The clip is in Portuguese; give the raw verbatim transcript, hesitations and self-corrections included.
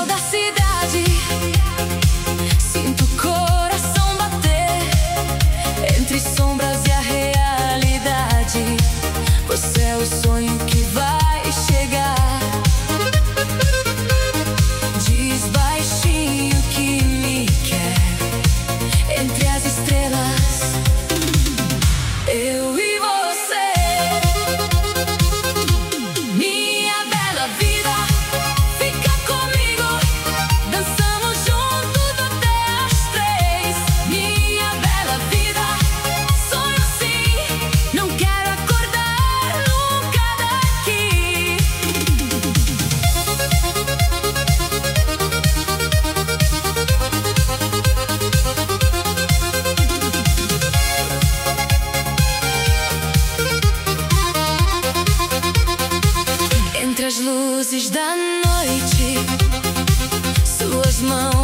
da cidade. Sinto o coração bater entre sombras e a realidade. Você é o sonho que vai chegar. Diz baixinho que me quer entre as estrelas. Eu e você, minha bela vida, fica comigo. Dançamos juntos até as três. Minha bela vida, sonho sim, não quero acordar nunca daqui. Entre as luzes da noite, suas mãos